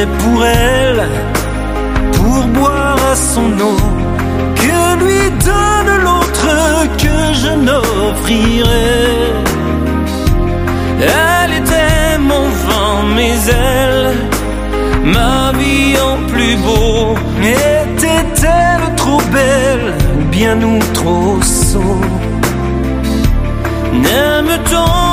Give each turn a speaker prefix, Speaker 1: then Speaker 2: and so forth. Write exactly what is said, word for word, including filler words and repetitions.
Speaker 1: viendrai pour elle, pour boire à son eau, que lui donne l'autre que je n'offrirai. Elle était mon vent, mes ailes, ma vie en plus beau. Était-elle trop belle, ou bien nous trop sots? N'aime-t-on